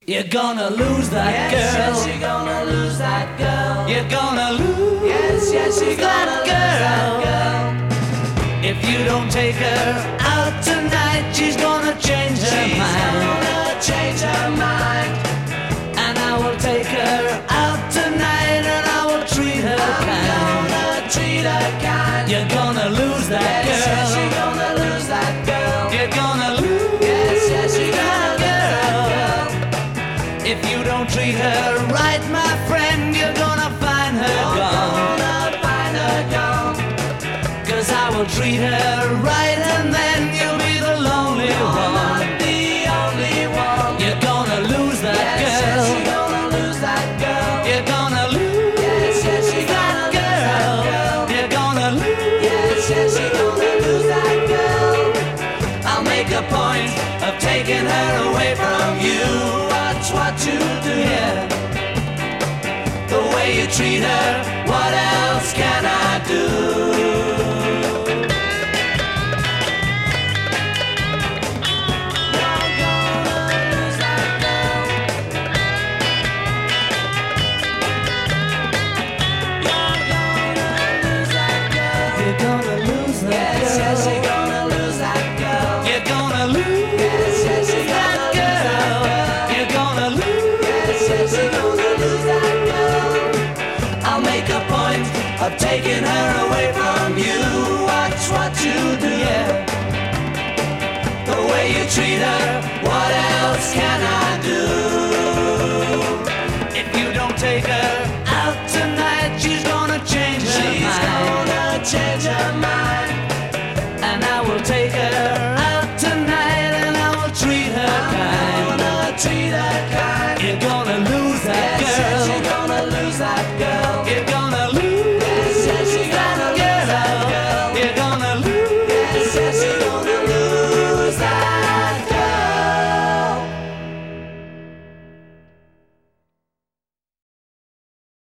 You're gonna lose that girl. Yes, you're gonna lose that girl. You're gonna lose Yes, you're gonna lose that girl. If you don't take her out tonight, she's gonna change her She's mind. gonna change her mind. And I will take her out tonight, and I will treat her kind. I'm gonna treat her kind. You're gonna lose that girl. Yes, you're gonna lose that girl. You're gonna lose Yes, you're gonna lose that girl. If you don't treat her right, my friend, you're gonna find her gone. Gonna find her gone. 'Cause I will treat her right, and then you'll be the lonely one. Not the only one. You're gonna lose that Yes, girl. you're gonna lose that girl. You're gonna lose Yes, you're that gonna lose that girl. You're gonna lose Yes, you're gonna lose that girl. I'll make a point of taking her away from you. Watch what you do. Yeah. The way you treat her, what else can I do? You're gonna lose that girl. You're gonna lose that girl. You're gonna lose that Yes, girl. yes, you're gonna lose that girl. You're gonna lose Yes, yes, you're that gonna lose that girl. girl. You're gonna lose Yes, yes, you're gonna lose that girl. I'll make a point of taking her away